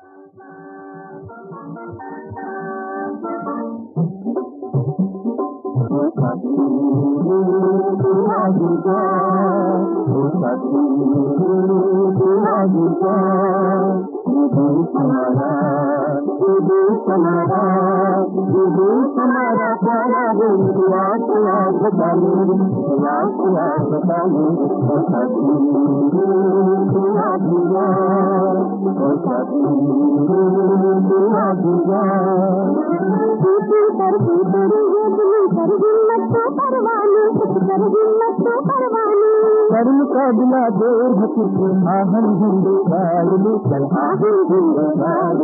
मुकाबला देर हकीकी आहन झंडे गाड़ी चल आहन झंडे गाड़ी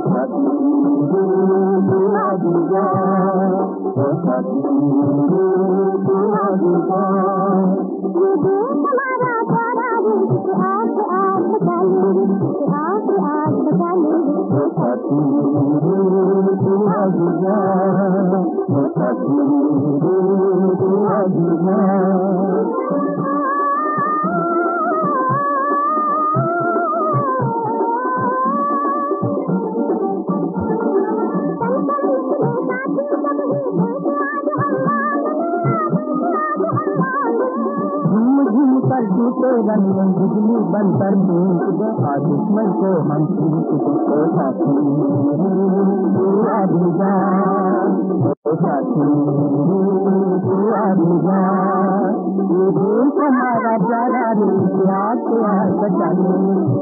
बिजली बनकर दुश्मन को हम हमारा प्यारा बचाने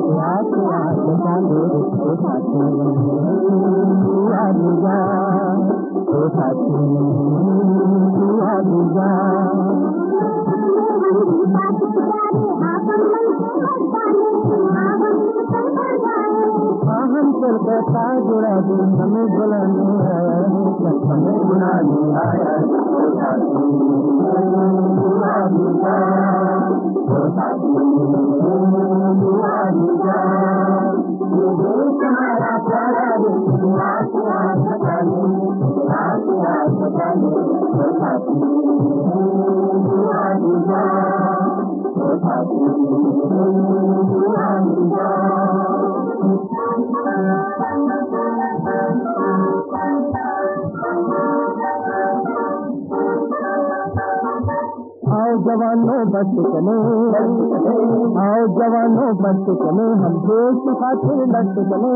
हम चल कहता जुड़ा दी हमें बुलाने आया हमें बुलाने आया जवानों बस चले, आओ जवानों बस चले, हम देश खातिर लड़ चले,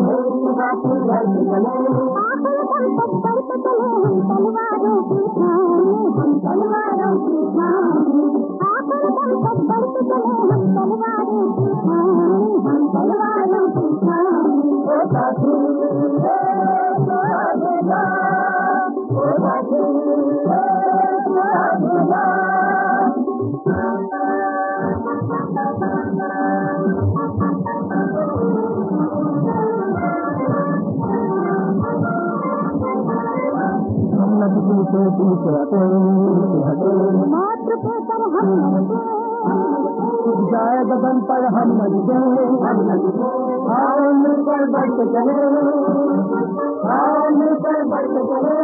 जाए बदन पर हम मर आओ मिलकर बढ़ते चले, आओ मिलकर बढ़ते चले।